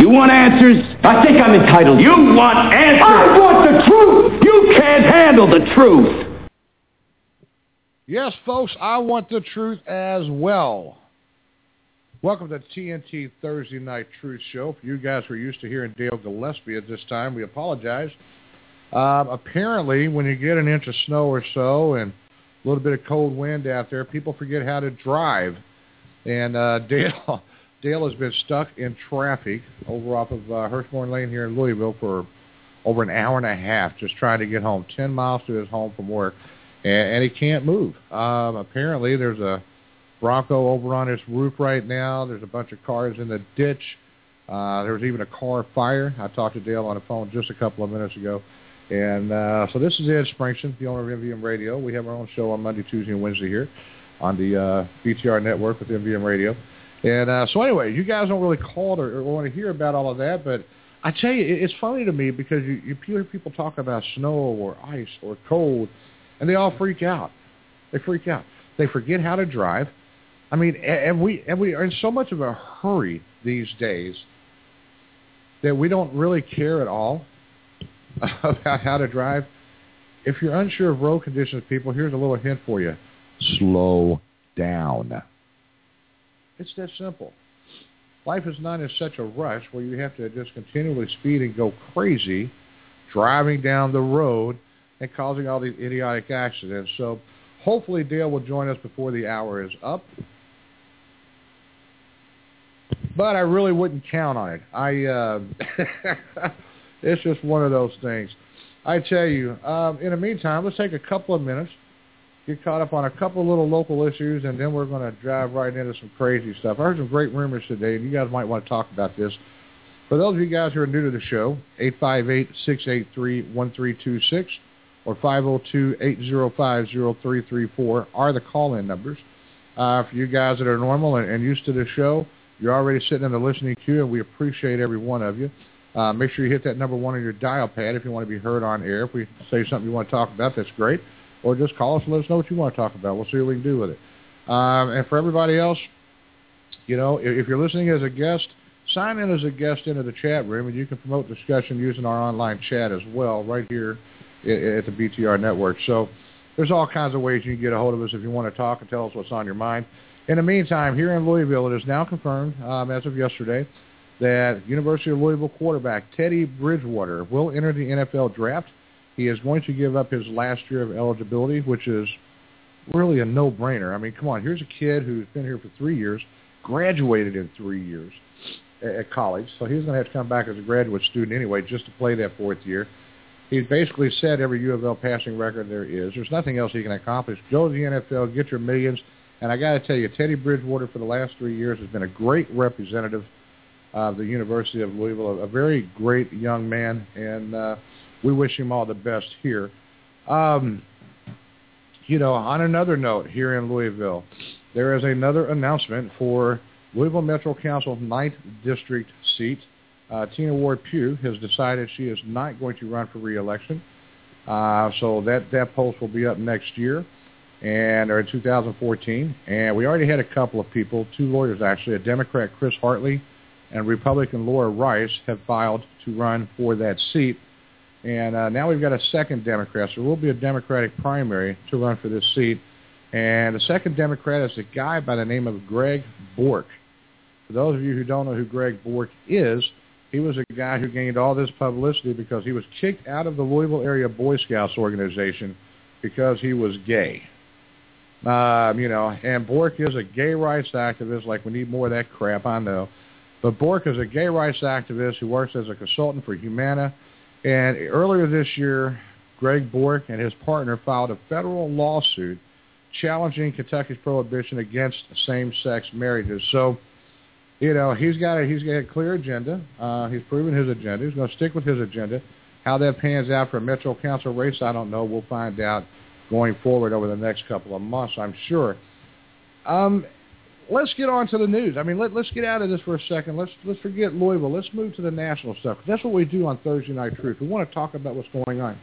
You want answers? I think I'm entitled. You want answers? I want the truth! You can't handle the truth! Yes, folks, I want the truth as well. Welcome to TNT Thursday Night Truth Show. For you guys who are used to hearing Dale Gillespie at this time, we apologize. Apparently, when you get an inch of snow or so and a little bit of cold wind out there, people forget how to drive. And Dale has been stuck in traffic over off of Hirschborn Lane here in Louisville for over an hour and a half, just trying to get home, 10 miles to his home from work, and he can't move. Apparently, there's a Bronco over on his roof right now. There's a bunch of cars in the ditch. There's even a car fire. I talked to Dale on the phone just a couple of minutes ago. And so this is Ed Springston, the owner of MVM Radio. We have our own show on Monday, Tuesday, and Wednesday here on the BTR network with MVM Radio. And so anyway, you guys don't really call or want to hear about all of that, but I tell you, it's funny to me because you hear people talk about snow or ice or cold, and they all freak out. They freak out. They forget how to drive. I mean, and we are in so much of a hurry these days that we don't really care at all about how to drive. If you're unsure of road conditions, people, here's a little hint for you. Slow down. It's that simple. Life is not in such a rush where you have to just continually speed and go crazy driving down the road and causing all these idiotic accidents. So hopefully Dale will join us before the hour is up. But I really wouldn't count on it. It's just one of those things. I tell you, in the meantime, let's take a couple of minutes, get caught up on a couple of little local issues, and then we're going to drive right into some crazy stuff. I heard some great rumors today, and you guys might want to talk about this. For those of you guys who are new to the show, 858-683-1326 or 502-805-0334 are the call-in numbers. For you guys that are normal and used to the show, you're already sitting in the listening queue, and we appreciate every one of you. Make sure you hit that number 1 on your dial pad if you want to be heard on air. If we say something you want to talk about, that's great. Or just call us and let us know what you want to talk about. We'll see what we can do with it. And for everybody else, you know, if you're listening as a guest, sign in as a guest into the chat room, and you can promote discussion using our online chat as well right here at the BTR network. So there's all kinds of ways you can get a hold of us if you want to talk and tell us what's on your mind. In the meantime, here in Louisville, it is now confirmed, as of yesterday, that University of Louisville quarterback Teddy Bridgewater will enter the NFL draft. He is going to give up his last year of eligibility, which is really a no-brainer. I mean, come on, here's a kid who's been here for 3 years, graduated in 3 years at college, so he's going to have to come back as a graduate student anyway just to play that 4th year. He's basically set every U of L passing record there is. There's nothing else he can accomplish. Go to the NFL, get your millions, and I got to tell you, Teddy Bridgewater for the last 3 years has been a great representative of the University of Louisville, a very great young man, and we wish him all the best here. You know, on another note, here in Louisville, there is another announcement for Louisville Metro Council 9th District seat. Tina Ward Pugh has decided she is not going to run for re-election. So that post will be up next year, or in 2014. And we already had a couple of people, 2 lawyers actually, a Democrat, Chris Hartley, and Republican Laura Rice have filed to run for that seat. And now we've got a second Democrat, so there will be a Democratic primary to run for this seat. And the second Democrat is a guy by the name of Greg Bork. For those of you who don't know who Greg Bork is, he was a guy who gained all this publicity because he was kicked out of the Louisville area Boy Scouts organization because he was gay. You know, and Bork is a gay rights activist, like we need more of that crap, I know. But Bork is a gay rights activist who works as a consultant for Humana. And earlier this year, Greg Bork and his partner filed a federal lawsuit challenging Kentucky's prohibition against same-sex marriages. So, you know, he's got a clear agenda. He's proven his agenda. He's going to stick with his agenda. How that pans out for a Metro Council race, I don't know. We'll find out going forward over the next couple of months, I'm sure. Let's get on to the news. I mean, let's get out of this for a second. Let's forget Louisville. Let's move to the national stuff. That's what we do on Thursday Night Truth. We want to talk about what's going on.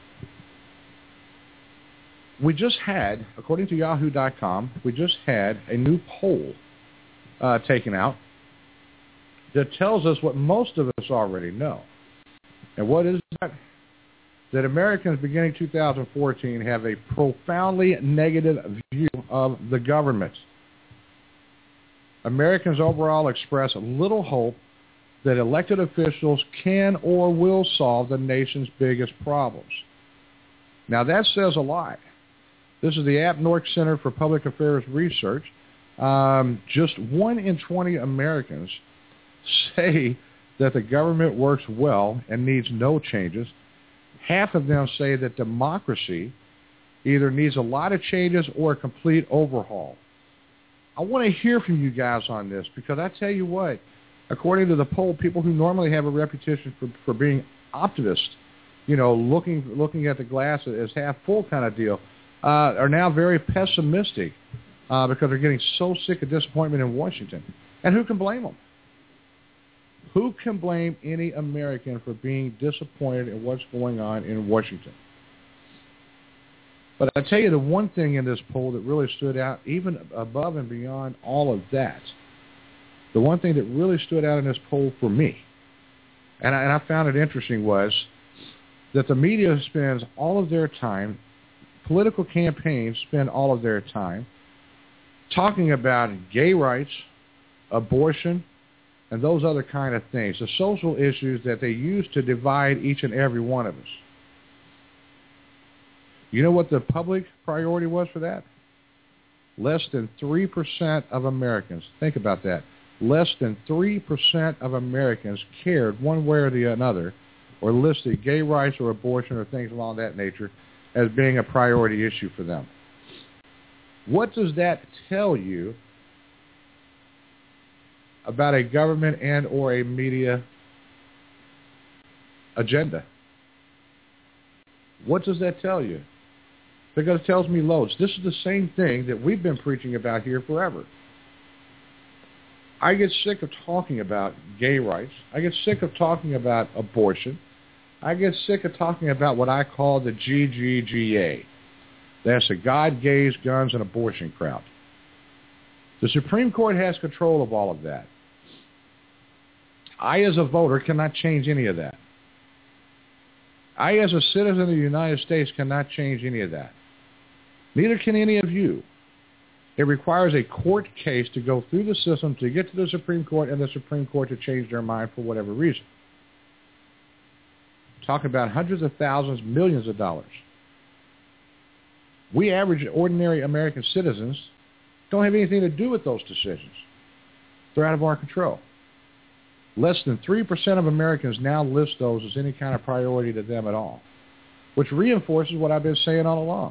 We just had, according to Yahoo.com, we just had a new poll taken out that tells us what most of us already know. And what is that? That Americans beginning 2014 have a profoundly negative view of the government. Americans overall express little hope that elected officials can or will solve the nation's biggest problems. Now that says a lot. This is the AppNork Center for Public Affairs Research. Just 1 in 20 Americans say that the government works well and needs no changes. Half of them say that democracy either needs a lot of changes or a complete overhaul. I want to hear from you guys on this because I tell you what, according to the poll, people who normally have a reputation for being optimists, looking at the glass as half full kind of deal, are now very pessimistic because they're getting so sick of disappointment in Washington. And who can blame them? Who can blame any American for being disappointed in what's going on in Washington? But I tell you the one thing in this poll that really stood out, even above and beyond all of that, the one thing that really stood out in this poll for me, and I found it interesting, was that the media spends all of their time, political campaigns spend all of their time talking about gay rights, abortion, and those other kind of things, the social issues that they use to divide each and every one of us. You know what the public priority was for that? Less than 3% of Americans, think about that, less than 3% of Americans cared one way or the other or listed gay rights or abortion or things along that nature as being a priority issue for them. What does that tell you about a government and or a media agenda? What does that tell you? Because it tells me loads. This is the same thing that we've been preaching about here forever. I get sick of talking about gay rights. I get sick of talking about abortion. I get sick of talking about what I call the GGGA. That's the God, Gays, Guns, and Abortion crowd. The Supreme Court has control of all of that. I, as a voter, cannot change any of that. I, as a citizen of the United States, cannot change any of that. Neither can any of you. It requires a court case to go through the system to get to the Supreme Court and the Supreme Court to change their mind for whatever reason. Talking about hundreds of thousands, millions of dollars. We average, ordinary American citizens don't have anything to do with those decisions. They're out of our control. Less than 3% of Americans now list those as any kind of priority to them at all, which reinforces what I've been saying all along.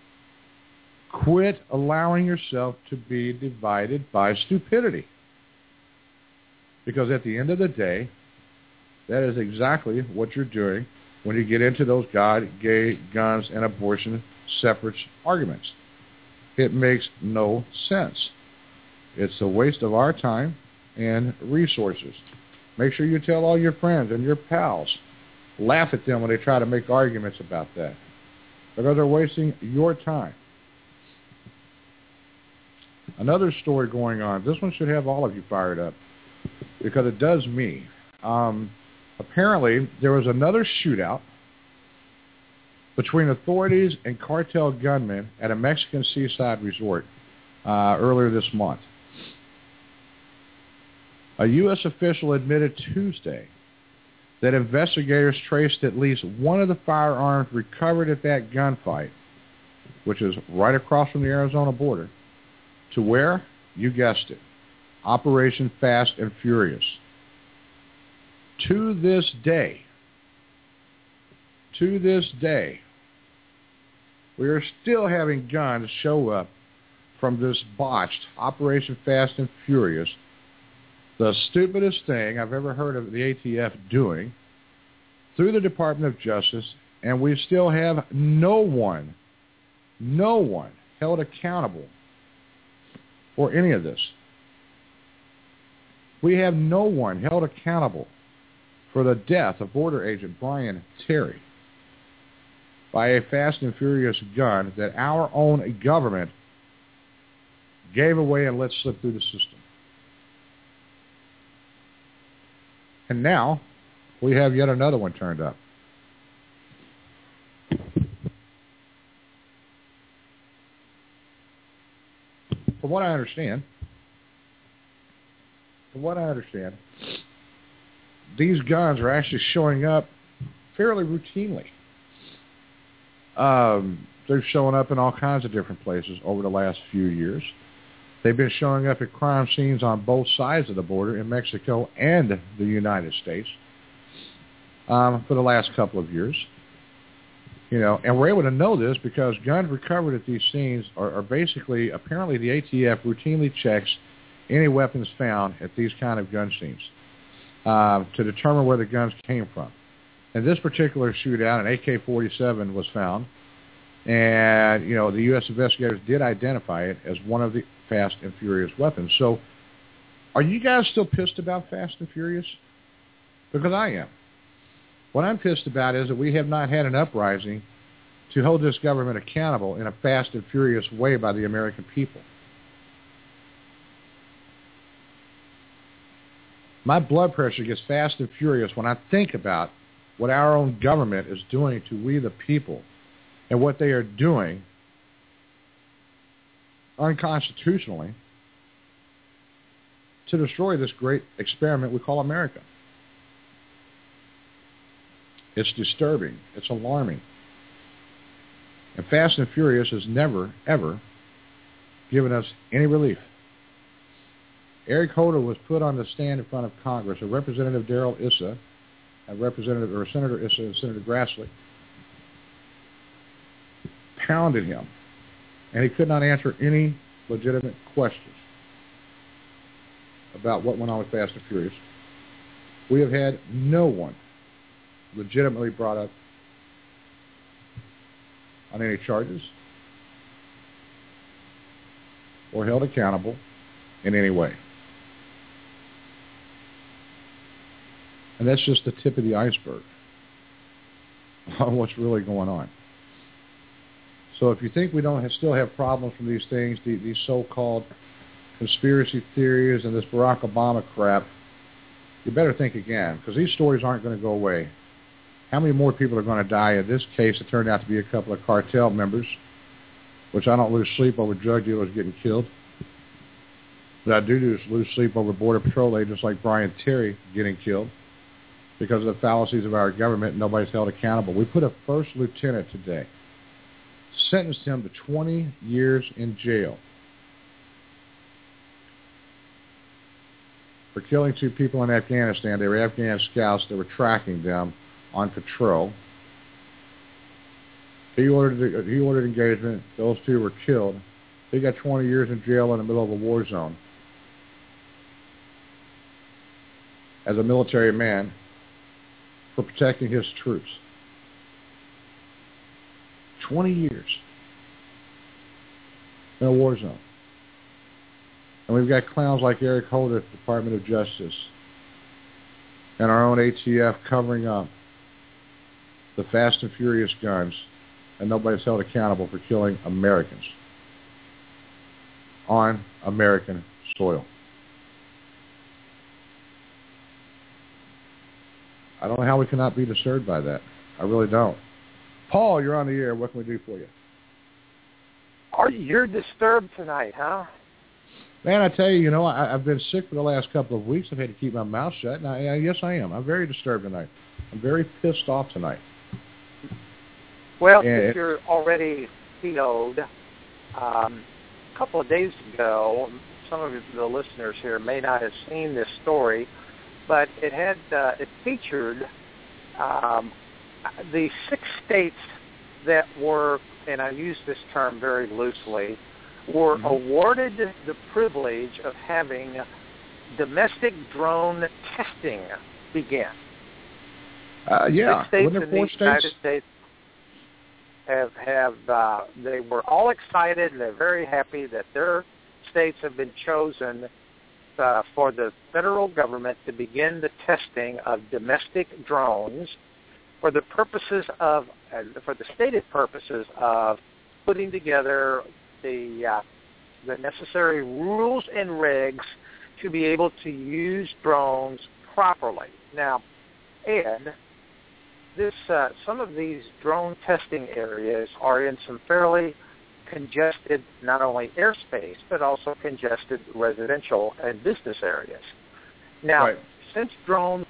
Quit allowing yourself to be divided by stupidity. Because at the end of the day, that is exactly what you're doing when you get into those God, gay, guns, and abortion separate arguments. It makes no sense. It's a waste of our time and resources. Make sure you tell all your friends and your pals. Laugh at them when they try to make arguments about that, because they're wasting your time. Another story going on. This one should have all of you fired up, because it does me. Apparently, there was another shootout between authorities and cartel gunmen at a Mexican seaside resort earlier this month. A U.S. official admitted Tuesday that investigators traced at least one of the firearms recovered at that gunfight, which is right across from the Arizona border, to where? You guessed it. Operation Fast and Furious. To this day, we are still having guns show up from this botched Operation Fast and Furious, the stupidest thing I've ever heard of the ATF doing, through the Department of Justice, and we still have no one held accountable for any of this. We have no one held accountable for the death of Border Agent Brian Terry by a Fast and Furious gun that our own government gave away and let slip through the system. And now we have yet another one turned up. From what I understand, these guns are actually showing up fairly routinely. They're showing up in all kinds of different places over the last few years. They've been showing up at crime scenes on both sides of the border in Mexico and the United States for the last couple of years. And we're able to know this because guns recovered at these scenes are basically, apparently the ATF routinely checks any weapons found at these kind of gun scenes to determine where the guns came from. In this particular shootout, an AK-47 was found, and, the U.S. investigators did identify it as one of the Fast and Furious weapons. So are you guys still pissed about Fast and Furious? Because I am. What I'm pissed about is that we have not had an uprising to hold this government accountable in a fast and furious way by the American people. My blood pressure gets fast and furious when I think about what our own government is doing to we the people and what they are doing unconstitutionally to destroy this great experiment we call America. It's disturbing. It's alarming. And Fast and Furious has never, ever given us any relief. Eric Holder was put on the stand in front of Congress. A Representative Darrell Issa, Senator Issa and Senator Grassley pounded him, and he could not answer any legitimate questions about what went on with Fast and Furious. We have had no one legitimately brought up on any charges or held accountable in any way. And that's just the tip of the iceberg on what's really going on. So if you think we don't still have problems from these things, these so-called conspiracy theories and this Barack Obama crap, you better think again, because these stories aren't going to go away. How many more people are going to die? In this case, it turned out to be a couple of cartel members, which I don't lose sleep over drug dealers getting killed. But I do lose sleep over Border Patrol agents like Brian Terry getting killed because of the fallacies of our government. Nobody's held accountable. We put a first lieutenant today, sentenced him to 20 years in jail for killing two people in Afghanistan. They were Afghan scouts that were tracking them on patrol. He ordered engagement. Those two were killed. He got 20 years in jail in the middle of a war zone as a military man for protecting his troops. 20 years in a war zone. And we've got clowns like Eric Holder at the Department of Justice and our own ATF covering up the Fast and Furious guns, and nobody's held accountable for killing Americans on American soil. I don't know how we cannot be disturbed by that. I really don't. Paul, you're on the air. What can we do for you? You're disturbed tonight, huh? Man, I tell you, I've been sick for the last couple of weeks. I've had to keep my mouth shut. And yes, I am. I'm very disturbed tonight. I'm very pissed off tonight. Well, if you're already PO'd, a couple of days ago, some of the listeners here may not have seen this story, but it featured the 6 states that were, and I use this term very loosely, were awarded the privilege of having domestic drone testing begin. 6 states in the United States they were all excited and they're very happy that their states have been chosen for the federal government to begin the testing of domestic drones for the stated purposes of putting together the necessary rules and regs to be able to use drones properly. Now, Ed, some of these drone testing areas are in some fairly congested, not only airspace, but also congested residential and business areas. Now, right. Since drones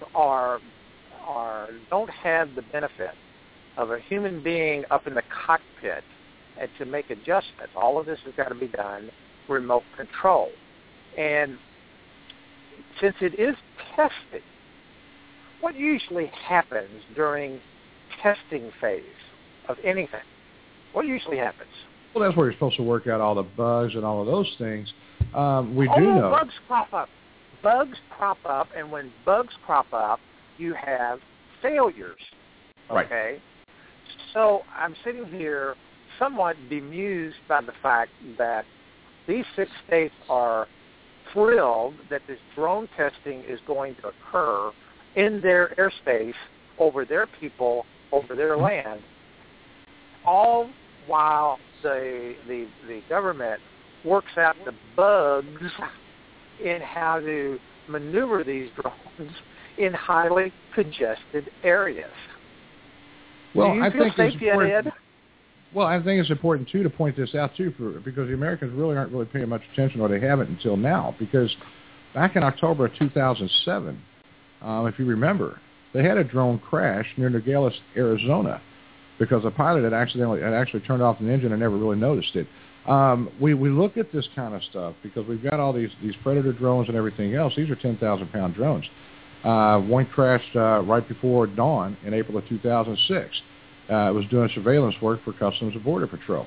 don't have the benefit of a human being up in the cockpit and to make adjustments, all of this has got to be done remote control. And since it is tested, what usually happens during testing phase of anything? What usually happens? Well, that's where you're supposed to work out all the bugs and all of those things. We do know. Bugs crop up. Bugs crop up, and when bugs crop up, you have failures. Okay? Right. So I'm sitting here somewhat bemused by the fact that these 6 states are thrilled that this drone testing is going to occur in their airspace, over their people, over their land, all while the government works out the bugs in how to maneuver these drones in highly congested areas. Well, Do you I feel think safe it's yet, important. Ed? Well, I think it's important too to point this out too, because the Americans really aren't really paying much attention, or they haven't until now. Because back in October of 2007, if you remember, they had a drone crash near Nogales, Arizona, because a pilot had actually turned off an engine and never really noticed it. We look at this kind of stuff because we've got all these Predator drones and everything else. These are 10,000-pound drones. One crashed right before dawn in April of 2006. It was doing surveillance work for Customs and Border Patrol.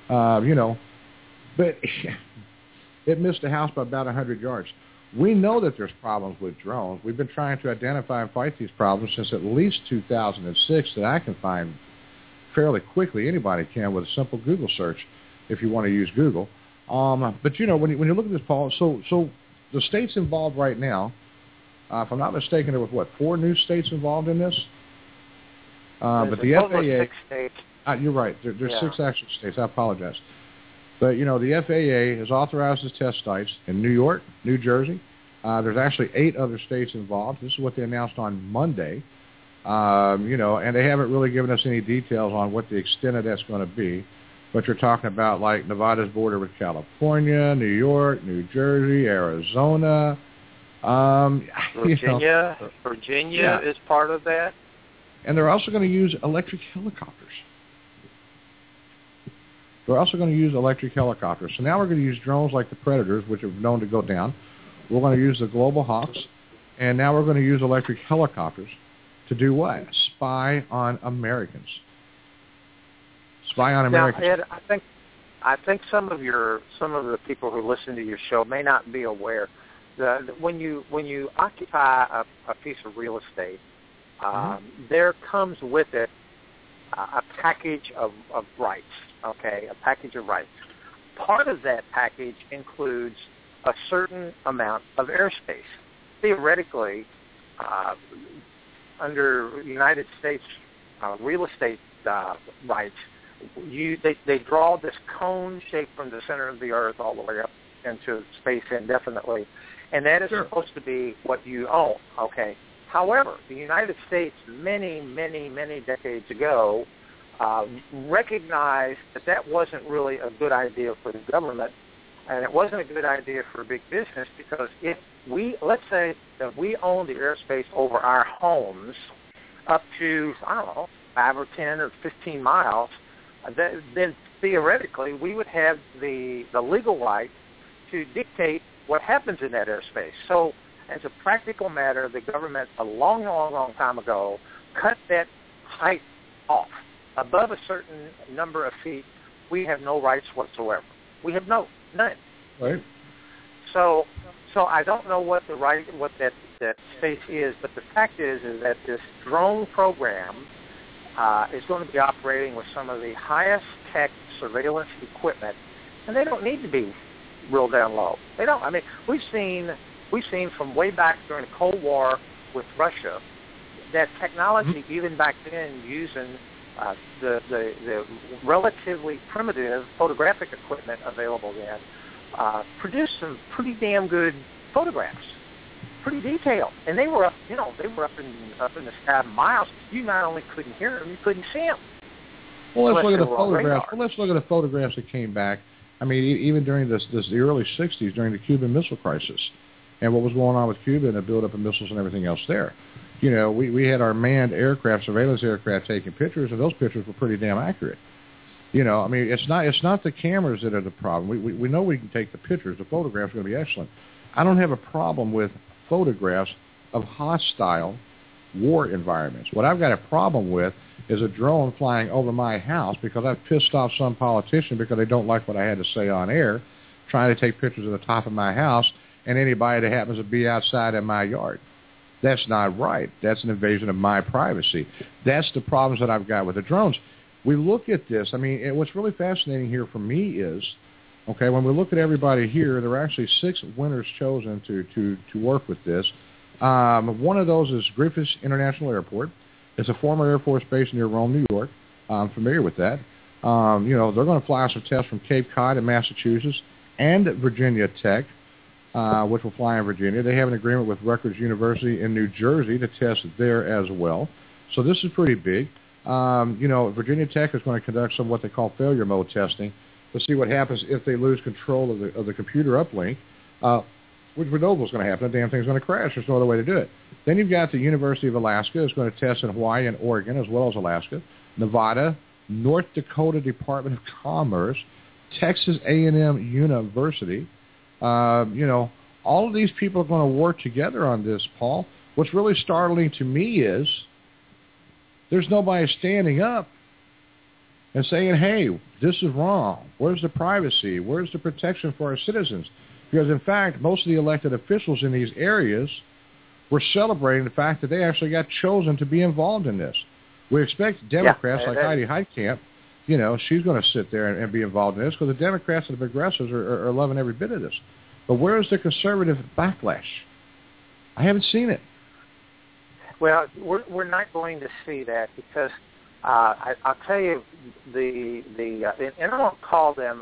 But it missed the house by about 100 yards. We know that there's problems with drones. We've been trying to identify and fight these problems since at least 2006 that I can find fairly quickly. Anybody can with a simple Google search if you want to use Google. But, when you look at this, Paul, so the states involved right now, if I'm not mistaken, there was, 4 new states involved in this? But the FAA... 6 states. You're right. There's 6 actual states. I apologize. But, the FAA has authorized the test sites in New York, New Jersey. There's actually 8 other states involved. This is what they announced on Monday. And they haven't really given us any details on what the extent of that's going to be. But you're talking about, like, Nevada's border with California, New York, New Jersey, Arizona. Virginia is part of that. And they're also going to use electric helicopters. So now we're going to use drones like the Predators, which are known to go down. We're going to use the Global Hawks. And now we're going to use electric helicopters to do what? Spy on Americans. Now, Ed, I think some of the people who listen to your show may not be aware that when you occupy a piece of real estate, there comes with it a package of rights. Okay, a package of rights. Part of that package includes a certain amount of airspace. Theoretically, under United States real estate rights, they draw this cone shape from the center of the earth all the way up into space indefinitely, and that is supposed to be what you own. Okay. However, the United States many, many, many decades ago recognized that wasn't really a good idea for the government, and it wasn't a good idea for big business, because if let's say that we own the airspace over our homes up to, 5 or 10 or 15 miles, then theoretically we would have the legal right to dictate what happens in that airspace. So as a practical matter, the government a long, long, long time ago cut that height off. Above a certain number of feet, we have no rights whatsoever. We have none. Right. So I don't know what that space is, but the fact is that this drone program is going to be operating with some of the highest tech surveillance equipment, and they don't need to be real down low. They don't. I mean, we've seen from way back during the Cold War with Russia that technology, even back then, using the relatively primitive photographic equipment available then, produced some pretty damn good photographs, pretty detailed, and they were up, they were up in the sky miles. You not only couldn't hear them, you couldn't see them. Well, let's look at the photographs. Well, let's look at the photographs that came back. I mean, even during the early '60s, during the Cuban Missile Crisis, and what was going on with Cuba and the buildup of missiles and everything else there. We had our manned aircraft, surveillance aircraft, taking pictures, and those pictures were pretty damn accurate. I mean, it's not the cameras that are the problem. We know we can take the pictures. The photographs are going to be excellent. I don't have a problem with photographs of hostile war environments. What I've got a problem with is a drone flying over my house because I've pissed off some politician because they don't like what I had to say on air, trying to take pictures of the top of my house and anybody that happens to be outside in my yard. That's not right. That's an invasion of my privacy. That's the problems that I've got with the drones. We look at this. I mean, what's really fascinating here for me is, okay, when we look at everybody here, there are actually 6 winners chosen to work with this. One of those is Griffith International Airport. It's a former Air Force base near Rome, New York. I'm familiar with that. They're going to fly some tests from Cape Cod in Massachusetts and Virginia Tech, which will fly in Virginia. They have an agreement with Rutgers University in New Jersey to test there as well. So this is pretty big. Virginia Tech is going to conduct some what they call failure mode testing to see what happens if they lose control of the computer uplink, which we know what's going to happen. The damn thing's going to crash. There's no other way to do it. Then you've got the University of Alaska is going to test in Hawaii and Oregon as well as Alaska, Nevada, North Dakota Department of Commerce, Texas A&M University. All of these people are going to work together on this, Paul. What's really startling to me is there's nobody standing up and saying, hey, this is wrong. Where's the privacy? Where's the protection for our citizens? Because, in fact, most of the elected officials in these areas were celebrating the fact that they actually got chosen to be involved in this. We expect Democrats like Heidi Heitkamp, she's going to sit there and be involved in this because the Democrats and the progressives are loving every bit of this. But where is the conservative backlash? I haven't seen it. Well, we're not going to see that because I'll tell you and I don't call them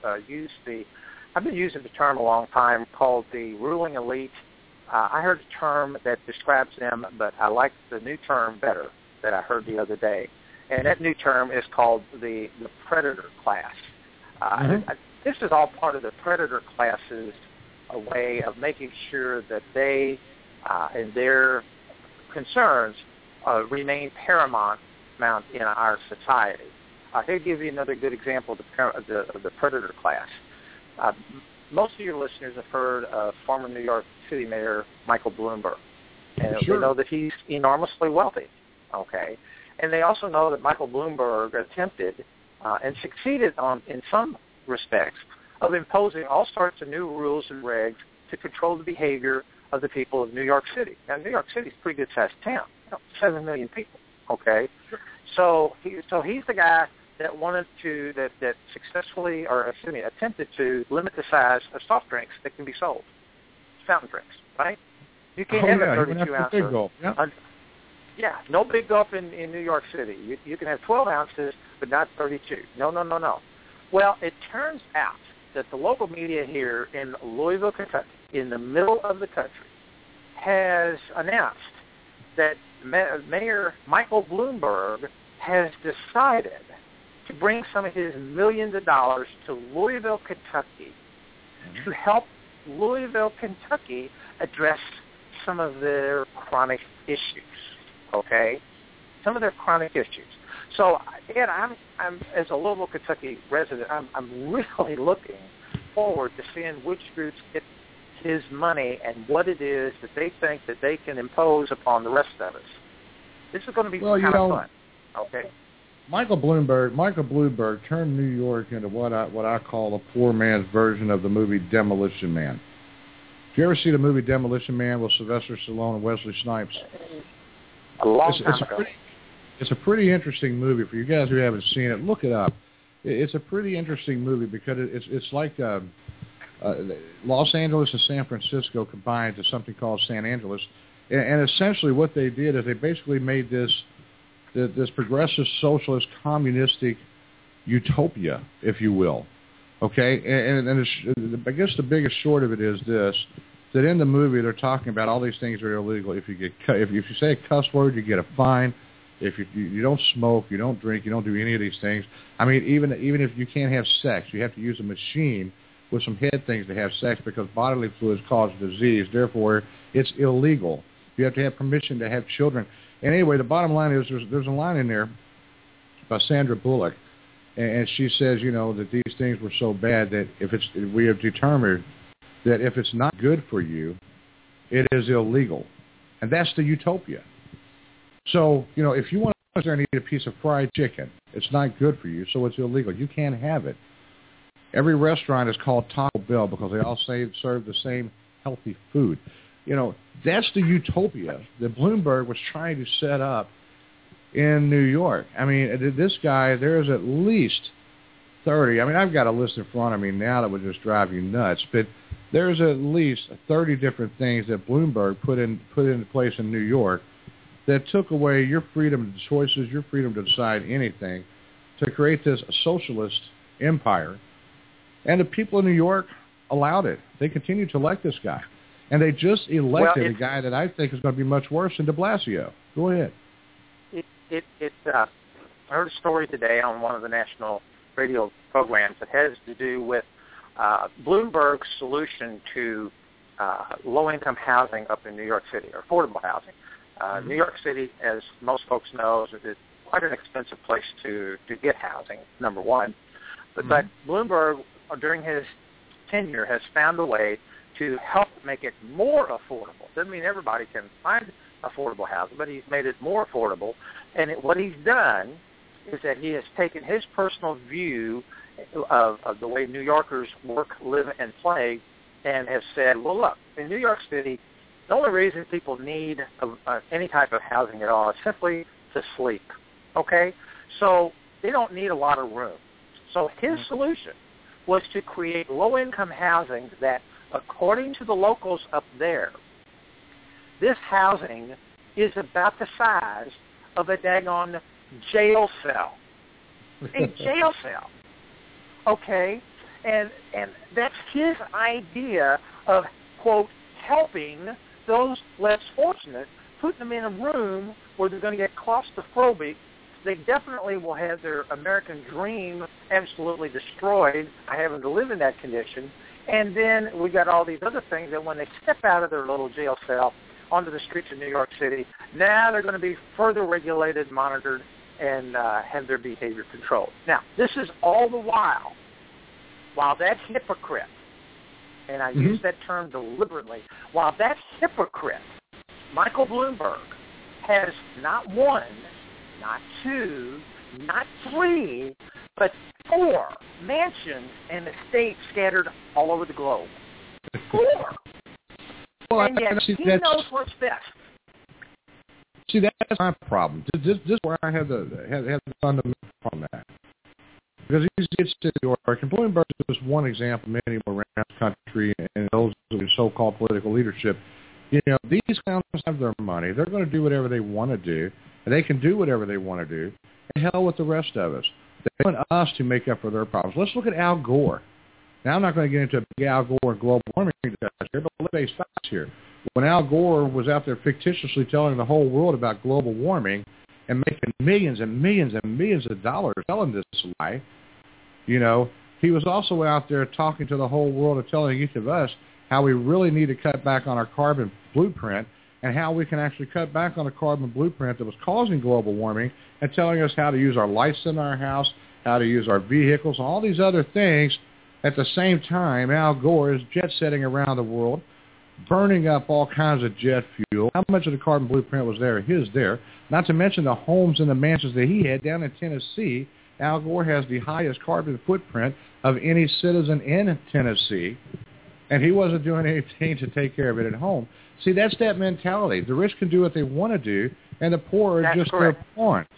I've been using the term a long time called the ruling elite. I heard a term that describes them, but I like the new term better that I heard the other day, and that new term is called the predator class. This is all part of the predator class's a way of making sure that they and their concerns remain paramount in our society. I'll give you another good example of the predator class. Most of your listeners have heard of former New York City Mayor Michael Bloomberg, and they know that he's enormously wealthy. Okay, and they also know that Michael Bloomberg attempted and succeeded in some respects of imposing all sorts of new rules and regs to control the behavior of the people of New York City. Now, New York City is a pretty good-sized town, 7 million people. Okay, so he's the guy that successfully, attempted to limit the size of soft drinks that can be sold, fountain drinks, right? You can't have a 32 ounce. Big gulp. No big gulp in New York City. You can have 12 ounces, but not 32. No. Well, it turns out that the local media here in Louisville, Kentucky, in the middle of the country, has announced that Mayor Michael Bloomberg has decided to bring some of his millions of dollars to Louisville, Kentucky, to help Louisville, Kentucky address some of their chronic issues. Okay, some of their chronic issues. So, Ed, I'm as a Louisville, Kentucky resident, I'm really looking forward to seeing which groups get his money and what it is that they think that they can impose upon the rest of us. This is going to be kind of fun. Okay. Michael Bloomberg turned New York into what I call a poor man's version of the movie Demolition Man. If you ever see the movie Demolition Man with Sylvester Stallone and Wesley Snipes? A long time ago. It's a pretty interesting movie. For you guys who haven't seen it, look it up. It's a pretty interesting movie because it's like Los Angeles and San Francisco combined to something called San Angeles. And essentially what they did is they basically made this progressive, socialist, communistic utopia, if you will. Okay? And I guess the biggest short of it is this. that in the movie they're talking about all these things that are illegal. If you say a cuss word, you get a fine. If you don't smoke, you don't drink, you don't do any of these things. I mean, even if you can't have sex, you have to use a machine with some head things to have sex because bodily fluids cause disease. Therefore, it's illegal. You have to have permission to have children. And anyway, the bottom line is there's a line in there by Sandra Bullock, and she says, that these things were so bad that we have determined that if it's not good for you, it is illegal. And that's the utopia. So, if you want to sit there and eat a piece of fried chicken, it's not good for you, so it's illegal. You can't have it. Every restaurant is called Taco Bell because they all serve the same healthy food. That's the utopia that Bloomberg was trying to set up in New York. I mean, this guy, there's at least 30. I mean, I've got a list in front of me now that would just drive you nuts, but there's at least 30 different things that Bloomberg put into place in New York that took away your freedom of choices, your freedom to decide anything, to create this socialist empire. And the people in New York allowed it. They continue to elect this guy. And they just elected a guy that I think is going to be much worse than de Blasio. Go ahead. I heard a story today on one of the national radio programs that has to do with Bloomberg's solution to low-income housing up in New York City, or affordable housing. New York City, as most folks know, is quite an expensive place to get housing, number one. But Bloomberg, during his tenure, has found a way to help make it more affordable. Doesn't mean everybody can find affordable housing, but he's made it more affordable. And what he's done is that he has taken his personal view of the way New Yorkers work, live, and play, and has said, well, look, in New York City, the only reason people need any type of housing at all is simply to sleep, okay? So they don't need a lot of room. So his solution was to create low-income housing that, according to the locals up there, this housing is about the size of a daggone jail cell. A jail cell, okay? And that's his idea of, quote, helping those less fortunate, putting them in a room where they're going to get claustrophobic. They definitely will have their American dream absolutely destroyed by having to live in that condition. And then we got all these other things that when they step out of their little jail cell onto the streets of New York City, now they're going to be further regulated, monitored, and have their behavior controlled. Now, this is all the while that hypocrite, and I use that term deliberately, while that hypocrite, Michael Bloomberg, has not one, not two, not three, but 4 mansions and estates scattered all over the globe. 4. Well, and yet he knows what's best. See, that's my problem. This is where I have the fundamental problem on that. Because he gets to New York, and Bloomberg is just one example, many more around the country, and those of the so-called political leadership. These clowns have their money. They're going to do whatever they want to do, and they can do whatever they want to do. And hell with the rest of us. They want us to make up for their problems. Let's look at Al Gore. Now, I'm not going to get into a big Al Gore and global warming discussion here, but let's face facts here. When Al Gore was out there fictitiously telling the whole world about global warming and making millions and millions and millions of dollars telling this lie, he was also out there talking to the whole world and telling each of us how we really need to cut back on our carbon blueprint and how we can actually cut back on the carbon blueprint that was causing global warming, and telling us how to use our lights in our house, how to use our vehicles, all these other things. At the same time, Al Gore is jet-setting around the world, burning up all kinds of jet fuel. How much of the carbon blueprint was there? His there. Not to mention the homes and the mansions that he had down in Tennessee. Al Gore has the highest carbon footprint of any citizen in Tennessee, and he wasn't doing anything to take care of it at home. See, that's that mentality. The rich can do what they want to do, and the poor are just their pawns.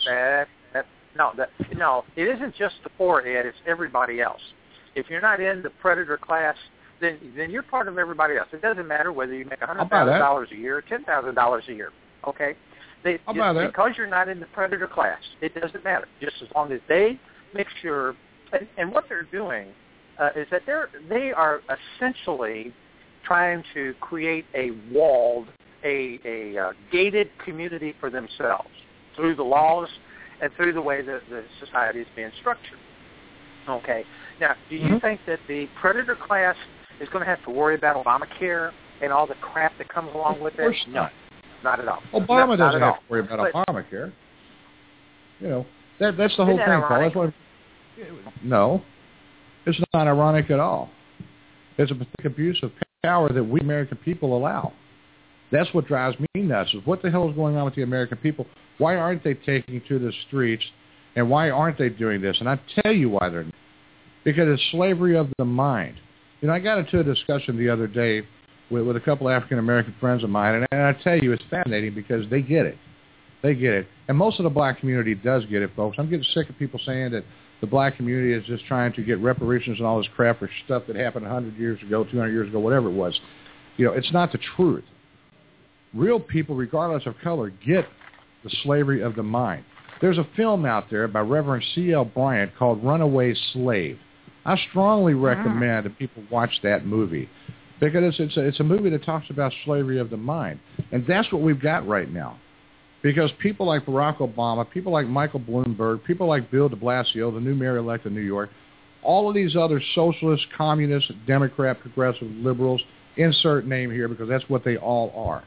No, it isn't just the poor, Ed. It's everybody else. If you're not in the predator class, then you're part of everybody else. It doesn't matter whether you make $100,000 a year or $10,000 a year. Okay, because you're not in the predator class, it doesn't matter. Just as long as they make sure, and what they're doing is that they are essentially trying to create a walled, a gated community for themselves through the laws and through the way that the society is being structured. Okay. Now, do you think that the predator class is going to have to worry about Obamacare and all the crap that comes along with it? No, not at all. Obama doesn't have to worry about Obamacare. You know, that's the whole thing, Paul. That's what, no, it's not ironic at all. It's a pathetic abuse of power that we American people allow. That's what drives me nuts, is what the hell is going on with the American people? Why aren't they taking to the streets, and why aren't they doing this? And I tell you why they're not. Because it's slavery of the mind. You know, I got into a discussion the other day with a couple of African-American friends of mine, and I tell you, it's fascinating because they get it. They get it. And most of the black community does get it, folks. I'm getting sick of people saying that the black community is just trying to get reparations and all this crap for stuff that happened 100 years ago, 200 years ago, whatever it was. You know, it's not the truth. Real people, regardless of color, get the slavery of the mind. There's a film out there by Reverend C.L. Bryant called Runaway Slave. I strongly recommend that people watch that movie because it's a movie that talks about slavery of the mind. And that's what we've got right now. Because people like Barack Obama, people like Michael Bloomberg, people like Bill de Blasio, the new mayor-elect of New York, all of these other socialist, communist, Democrat, progressive, liberals, insert name here because that's what they all are.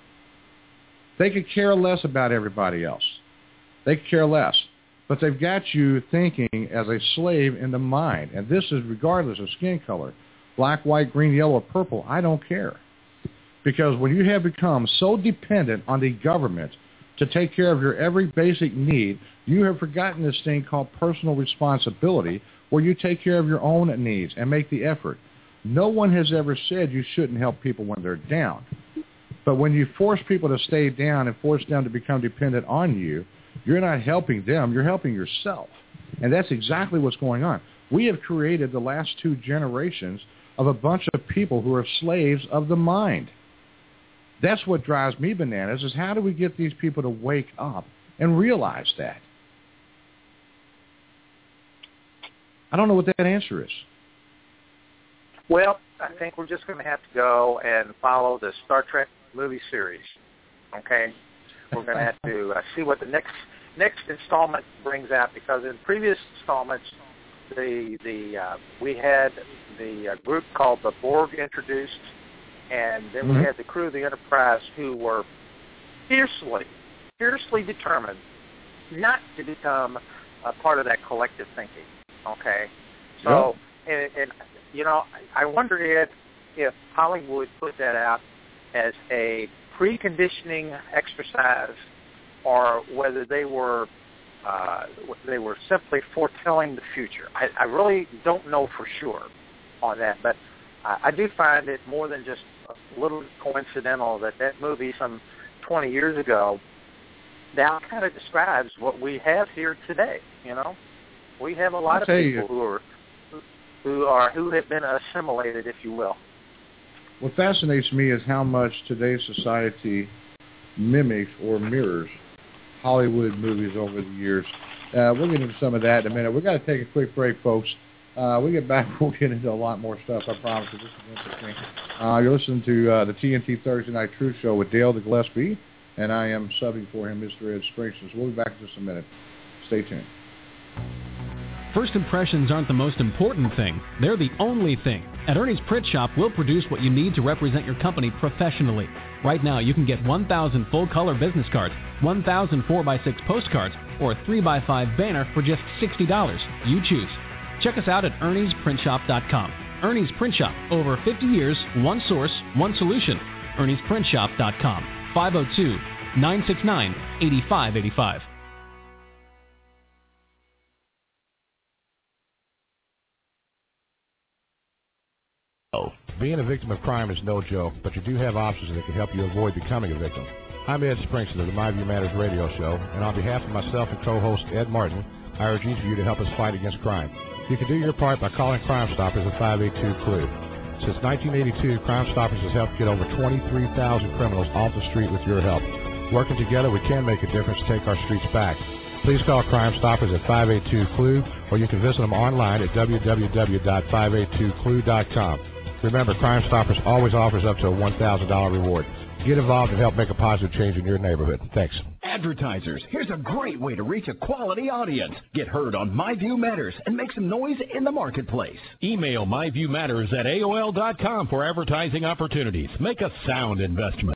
They could care less about everybody else. They could care less. But they've got you thinking as a slave in the mind. And this is regardless of skin color. Black, white, green, yellow, or purple, I don't care. Because when you have become so dependent on the government to take care of your every basic need, you have forgotten this thing called personal responsibility, where you take care of your own needs and make the effort. No one has ever said you shouldn't help people when they're down. But when you force people to stay down and force them to become dependent on you, you're not helping them, you're helping yourself. And that's exactly what's going on. We have created the last 2 generations of a bunch of people who are slaves of the mind. That's what drives me bananas, is how do we get these people to wake up and realize that? I don't know what that answer is. Well, I think we're just going to have to go and follow the Star Trek movie series, okay? We're going to have to see what the next installment brings out, because in previous installments, we had the group called the Borg introduced, and then we had the crew of the Enterprise who were fiercely determined not to become a part of that collective thinking, okay? So, and you know, I wonder if Hollywood put that out as a preconditioning exercise, or whether they were simply foretelling the future. I really don't know for sure on that, but I do find it more than just a little coincidental that movie some 20 years ago now kind of describes what we have here today. You know, we have a lot of people who have been assimilated, if you will. What fascinates me is how much today's society mimics or mirrors Hollywood movies over the years. We'll get into some of that in a minute. We've got to take a quick break, folks. We get back, we'll get into a lot more stuff, I promise you. This is interesting. You're listening to the TNT Thursday Night Truth Show with Dale Gillespie, and I am subbing for him, Mr. Ed Springston. So we'll be back in just a minute. Stay tuned. First impressions aren't the most important thing. They're the only thing. At Ernie's Print Shop, we'll produce what you need to represent your company professionally. Right now, you can get 1,000 full-color business cards, 1,000 4x6 postcards, or a 3x5 banner for just $60. You choose. Check us out at Ernie'sPrintShop.com. Ernie's Print Shop. Over 50 years, one source, one solution. Ernie'sPrintShop.com. 502-969-8585. Being a victim of crime is no joke, but you do have options that can help you avoid becoming a victim. I'm Ed Springston of the My View Matters radio show, and on behalf of myself and co-host Ed Martin, I urge each of you to help us fight against crime. You can do your part by calling Crime Stoppers at 582-CLUE. Since 1982, Crime Stoppers has helped get over 23,000 criminals off the street with your help. Working together, we can make a difference to take our streets back. Please call Crime Stoppers at 582-CLUE, or you can visit them online at www.582clue.com. Remember, Crime Stoppers always offers up to a $1,000 reward. Get involved and help make a positive change in your neighborhood. Thanks. Advertisers, here's a great way to reach a quality audience. Get heard on My View Matters and make some noise in the marketplace. Email myviewmatters@aol.com for advertising opportunities. Make a sound investment.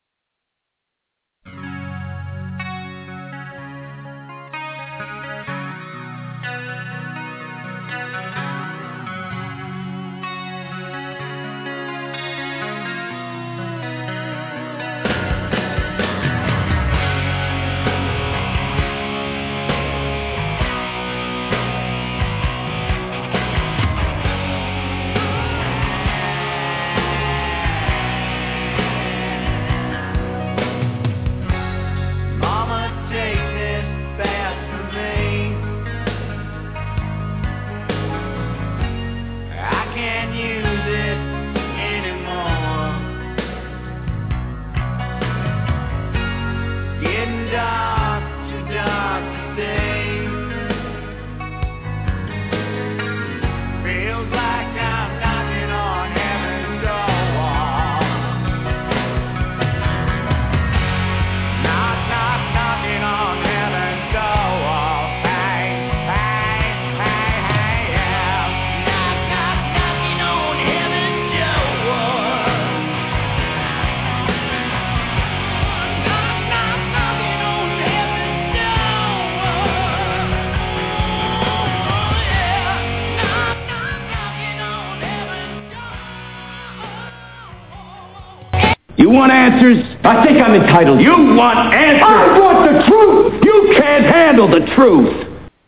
You want answers? I think I'm entitled. You want answers? I want the truth! You can't handle the truth!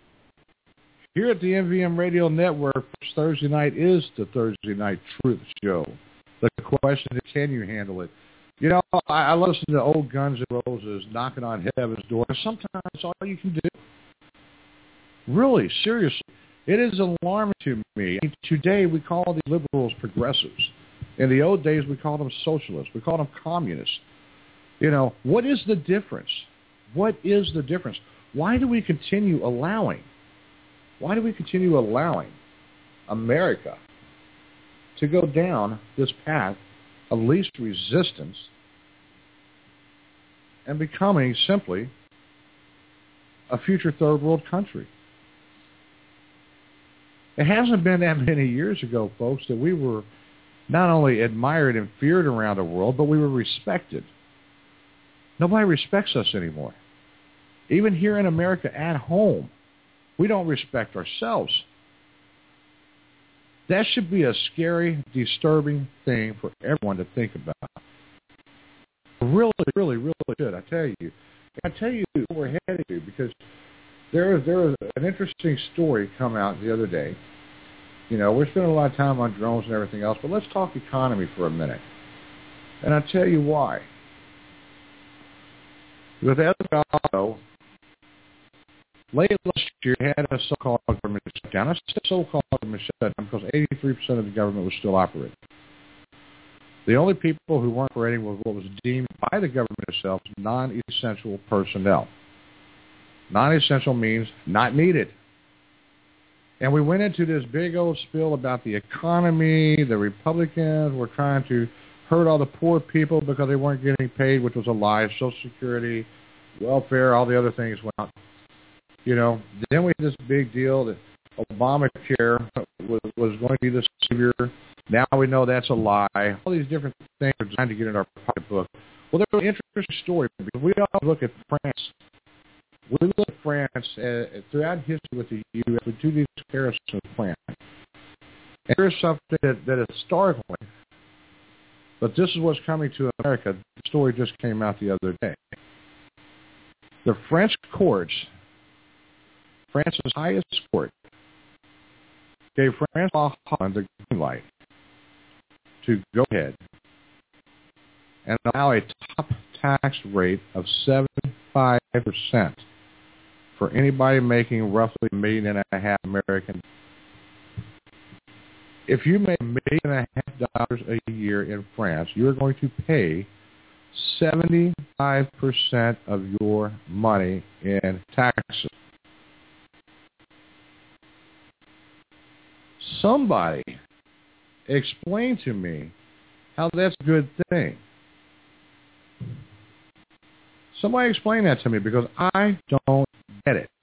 Here at the MVM Radio Network, Thursday night is the Thursday Night Truth Show. The question is, can you handle it? You know, I listen to old Guns N' Roses knocking on heaven's door. Sometimes that's all you can do. Really, seriously. It is alarming to me. Today we call the liberals progressives. In the old days we called them socialists. We called them communists. You know, what is the difference? What is the difference? Why do we continue allowing America to go down this path of least resistance and becoming simply a future third world country? It hasn't been that many years ago, folks, that we were not only admired and feared around the world, but we were respected. Nobody respects us anymore. Even here in America at home, we don't respect ourselves. That should be a scary, disturbing thing for everyone to think about. Really, really, really should. I tell you where we're headed to, because there was an interesting story come out the other day. You know, we're spending a lot of time on drones and everything else, but let's talk economy for a minute. And I'll tell you why. With Eldorado, late last year, had a so-called government shutdown. I said so-called government shutdown because 83% of the government was still operating. The only people who weren't operating was what was deemed by the government itself non-essential personnel. Non-essential means not needed. And we went into this big old spiel about the economy. The Republicans were trying to hurt all the poor people because they weren't getting paid, which was a lie. Social Security, welfare, all the other things went out. You know, then we had this big deal that Obamacare was going to be the savior. Now we know that's a lie. All these different things are designed to get in our pocketbook. Well, there's an interesting story because we all look at France. We look at France throughout history with the U.S. We do these comparisons with France. And here's something that is startling, but this is what's coming to America. The story just came out the other day. The French courts, France's highest court, gave François Hollande the green light to go ahead and allow a top tax rate of 75% for anybody making roughly $1.5 million American. If you make $1.5 million a year in France, you're going to pay 75% of your money in taxes. Somebody explain to me how that's a good thing. Somebody explain that to me, because I don't get it.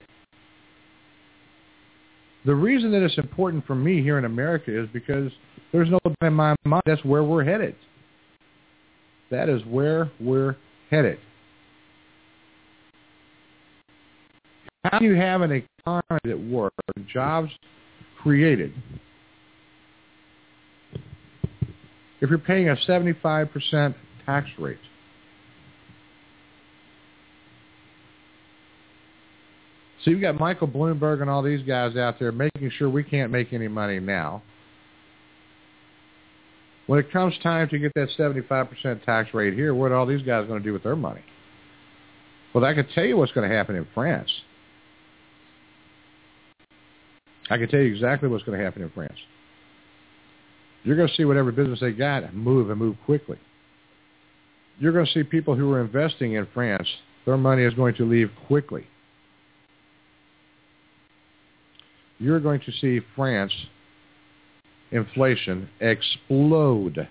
The reason that it's important for me here in America is because there's no doubt in my mind that's where we're headed. That is where we're headed. How do you have an economy that works, jobs created, if you're paying a 75% tax rate? So you've got Michael Bloomberg and all these guys out there making sure we can't make any money now. When it comes time to get that 75% tax rate here, what are all these guys going to do with their money? Well, I can tell you what's going to happen in France. I can tell you exactly what's going to happen in France. You're going to see whatever business they got move and move quickly. You're going to see people who are investing in France, their money is going to leave quickly. You're going to see France inflation explode.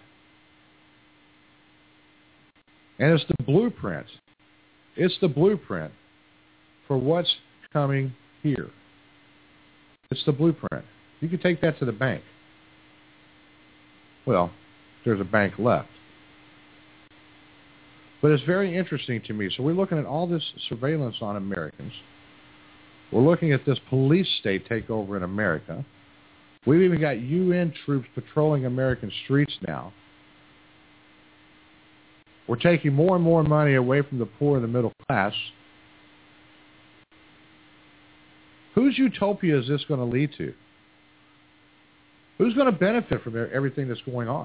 And it's the blueprint. It's the blueprint for what's coming here. It's the blueprint. You can take that to the bank. Well, there's a bank left. But it's very interesting to me. So we're looking at all this surveillance on Americans. We're looking at this police state takeover in America. We've even got UN troops patrolling American streets now. We're taking more and more money away from the poor and the middle class. Whose utopia is this going to lead to? Who's going to benefit from everything that's going on?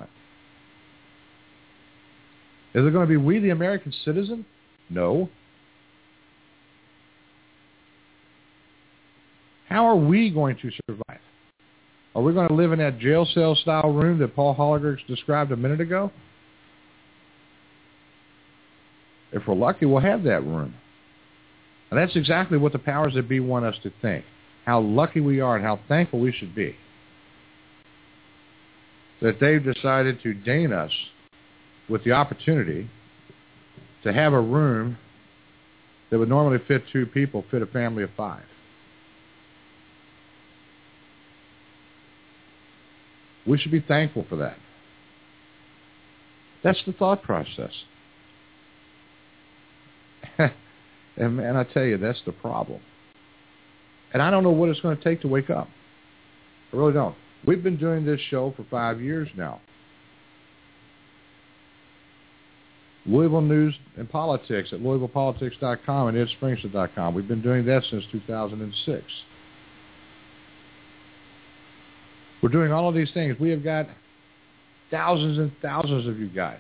Is it going to be we, the American citizen? No. How are we going to survive? Are we going to live in that jail cell style room that Paul Holliger described a minute ago? If we're lucky, we'll have that room. And that's exactly what the powers that be want us to think. How lucky we are and how thankful we should be that they've decided to deign us with the opportunity to have a room that would normally fit 2 people, fit a family of 5. We should be thankful for that. That's the thought process. And I tell you, that's the problem. And I don't know what it's going to take to wake up. I really don't. We've been doing this show for 5 years now. Louisville News and Politics at LouisvillePolitics.com and EdSpringston.com. We've been doing that since 2006. We're doing all of these things. We have got thousands and thousands of you guys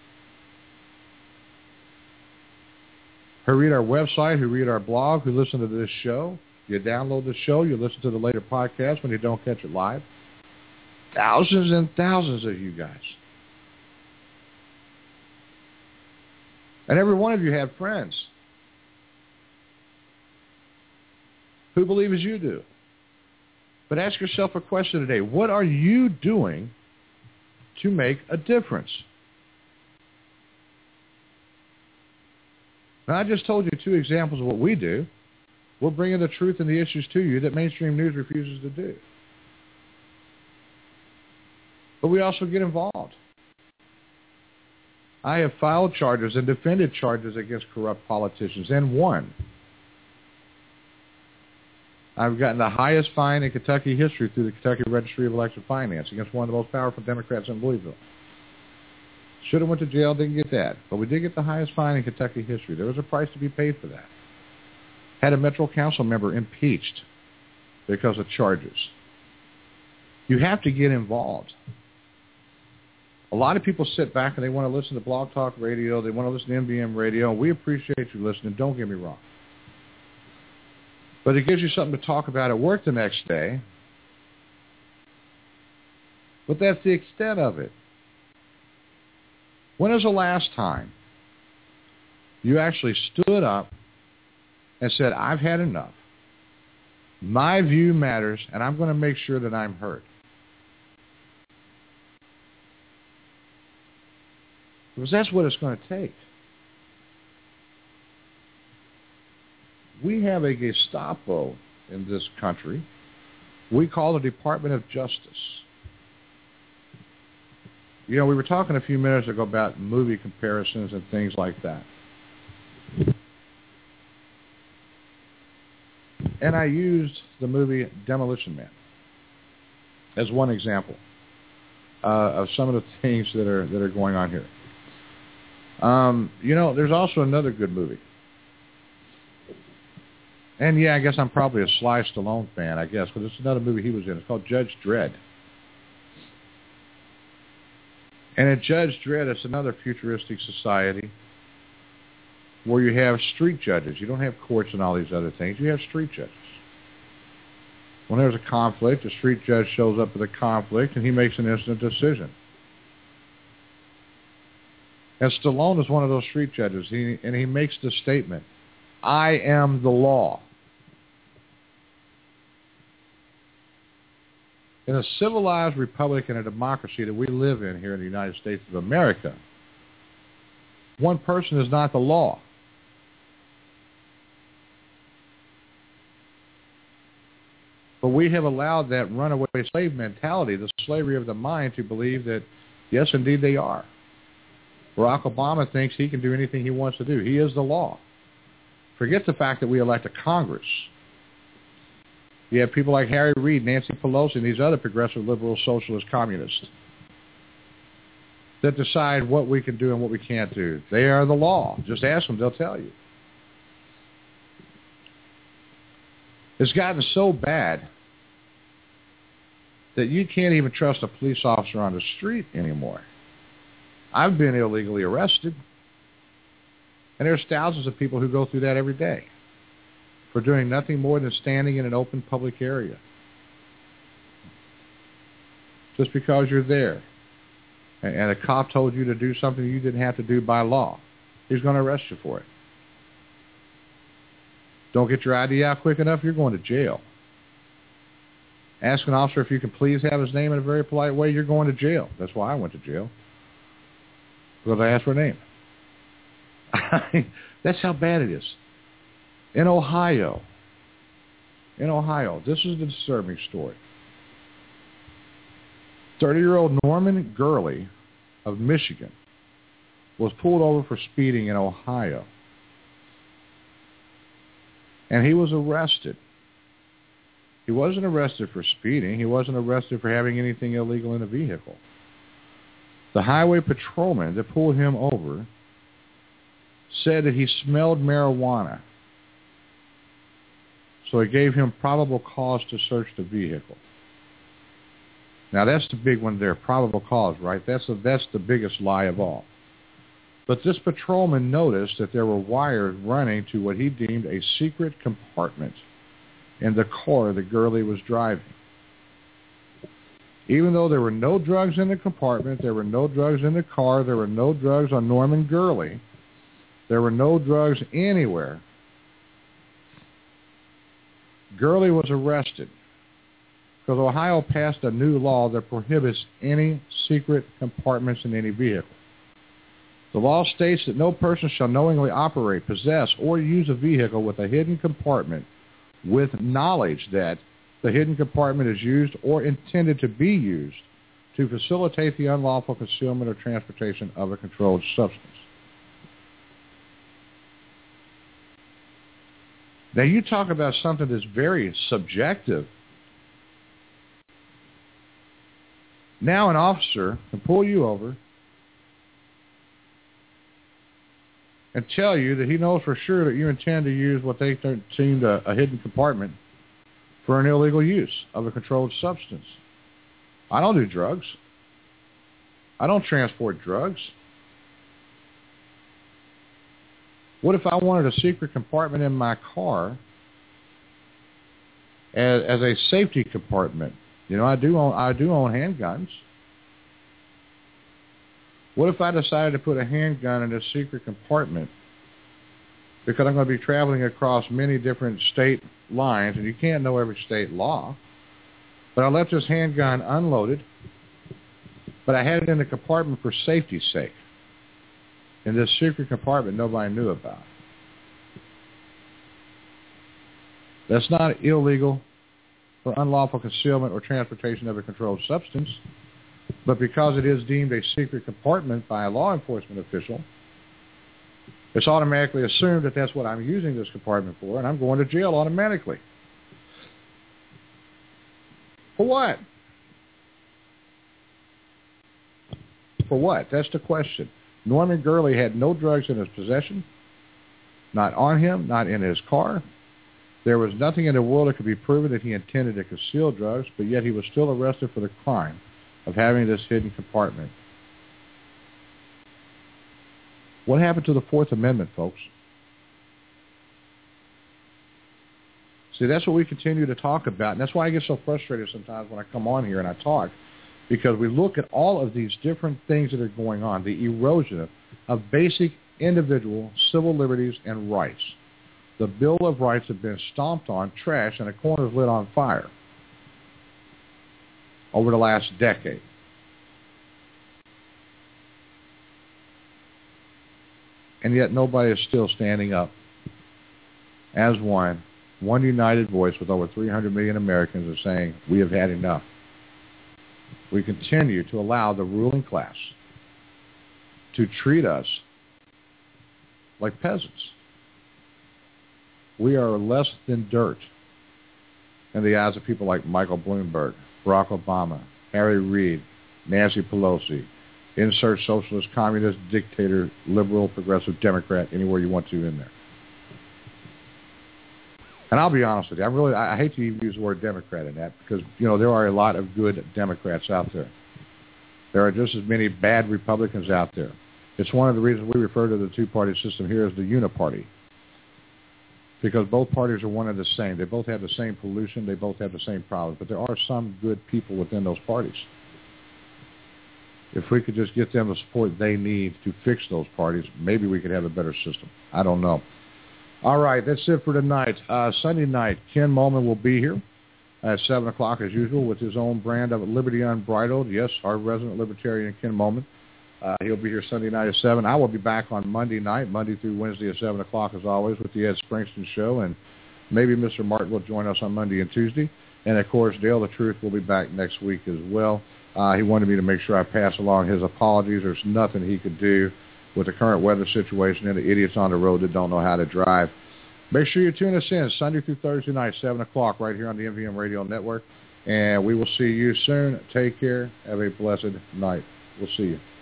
who read our website, who read our blog, who listen to this show. You download the show. You listen to the later podcast when you don't catch it live. Thousands and thousands of you guys. And every one of you have friends who believe as you do. But ask yourself a question today. What are you doing to make a difference? Now, I just told you 2 examples of what we do. We're bringing the truth and the issues to you that mainstream news refuses to do. But we also get involved. I have filed charges and defended charges against corrupt politicians and won. I've gotten the highest fine in Kentucky history through the Kentucky Registry of Election Finance against one of the most powerful Democrats in Louisville. Should have went to jail, didn't get that. But we did get the highest fine in Kentucky history. There was a price to be paid for that. Had a Metro Council member impeached because of charges. You have to get involved. A lot of people sit back and they want to listen to Blog Talk Radio. They want to listen to MBM Radio. We appreciate you listening. Don't get me wrong. But it gives you something to talk about at work the next day. But that's the extent of it. When was the last time you actually stood up and said, I've had enough. My view matters, and I'm going to make sure that I'm heard? Because that's what it's going to take. We have a Gestapo in this country. We call the Department of Justice. You know, we were talking a few minutes ago about movie comparisons and things like that. And I used the movie Demolition Man as one example of some of the things that are going on here. You know, there's also another good movie. And yeah, I guess I'm probably a Sly Stallone fan, I guess, because it's another movie he was in. It's called Judge Dredd. And in Judge Dredd, it's another futuristic society where you have street judges. You don't have courts and all these other things. You have street judges. When there's a conflict, the street judge shows up with a conflict, and he makes an instant decision. And Stallone is one of those street judges, and he makes the statement, I am the law. In a civilized republic and a democracy that we live in here in the United States of America, one person is not the law. But we have allowed that runaway slave mentality, the slavery of the mind, to believe that, yes, indeed, they are. Barack Obama thinks he can do anything he wants to do. He is the law. Forget the fact that we elect a Congress. You have people like Harry Reid, Nancy Pelosi, and these other progressive, liberal, socialist, communists that decide what we can do and what we can't do. They are the law. Just ask them, they'll tell you. It's gotten so bad that you can't even trust a police officer on the street anymore. I've been illegally arrested, and there's thousands of people who go through that every day for doing nothing more than standing in an open public area. Just because you're there, and a cop told you to do something you didn't have to do by law, he's going to arrest you for it. Don't get your ID out quick enough, you're going to jail. Ask an officer if you can please have his name in a very polite way, you're going to jail. That's why I went to jail. Because I asked for a name. That's how bad it is. In Ohio, this is the disturbing story. 30-year-old Norman Gurley of Michigan was pulled over for speeding in Ohio. And he was arrested. He wasn't arrested for speeding. He wasn't arrested for having anything illegal in a vehicle. The highway patrolman that pulled him over said that he smelled marijuana. So it gave him probable cause to search the vehicle. Now that's the big one there, probable cause, right? That's the biggest lie of all. But this patrolman noticed that there were wires running to what he deemed a secret compartment in the car that Gurley was driving. Even though there were no drugs in the compartment, there were no drugs in the car, there were no drugs on Norman Gurley, there were no drugs anywhere, Gurley was arrested because Ohio passed a new law that prohibits any secret compartments in any vehicle. The law states that no person shall knowingly operate, possess, or use a vehicle with a hidden compartment with knowledge that the hidden compartment is used or intended to be used to facilitate the unlawful concealment or transportation of a controlled substance. Now you talk about something that's very subjective. Now an officer can pull you over and tell you that he knows for sure that you intend to use what they deemed a hidden compartment for an illegal use of a controlled substance. I don't do drugs. I don't transport drugs. What if I wanted a secret compartment in my car as a safety compartment? You know, I do own handguns. What if I decided to put a handgun in a secret compartment because I'm going to be traveling across many different state lines, and you can't know every state law, but I left this handgun unloaded, but I had it in the compartment for safety's sake. in this secret compartment nobody knew about. That's not illegal for unlawful concealment or transportation of a controlled substance, but because it is deemed a secret compartment by a law enforcement official, it's automatically assumed that that's what I'm using this compartment for, and I'm going to jail automatically. For what? For what? That's the question. Norman Gurley had no drugs in his possession, not on him, not in his car. There was nothing in the world that could be proven that he intended to conceal drugs, but yet he was still arrested for the crime of having this hidden compartment. What happened to the Fourth Amendment, folks? See, that's what we continue to talk about, and that's why I get so frustrated sometimes when I come on here and I talk, because we look at all of these different things that are going on, the erosion of basic individual civil liberties and rights. The Bill of Rights have been stomped on, trashed, and the corners lit on fire over the last decade. And yet nobody is still standing up as one united voice with over 300 million Americans are saying, we have had enough. We continue to allow the ruling class to treat us like peasants. We are less than dirt in the eyes of people like Michael Bloomberg, Barack Obama, Harry Reid, Nancy Pelosi, insert socialist, communist, dictator, liberal, progressive, Democrat, anywhere you want to in there. And I'll be honest with you, I hate to even use the word Democrat in that because, there are a lot of good Democrats out there. There are just as many bad Republicans out there. It's one of the reasons we refer to the two-party system here as the uniparty, because both parties are one and the same. They both have the same pollution. They both have the same problems. But there are some good people within those parties. If we could just get them the support they need to fix those parties, maybe we could have a better system. I don't know. All right, that's it for tonight. Sunday night, Ken Mollman will be here at 7 o'clock as usual with his own brand of Liberty Unbridled. Yes, our resident libertarian, Ken Mollman. He'll be here Sunday night at 7. I will be back on Monday night, Monday through Wednesday at 7 o'clock as always with the Ed Springston Show. And maybe Mr. Martin will join us on Monday and Tuesday. And, of course, Dale the Truth will be back next week as well. He wanted me to make sure I pass along his apologies. There's nothing he could do with the current weather situation and the idiots on the road that don't know how to drive. Make sure you tune us in Sunday through Thursday night, 7 o'clock, right here on the MVM Radio Network. And we will see you soon. Take care. Have a blessed night. We'll see you.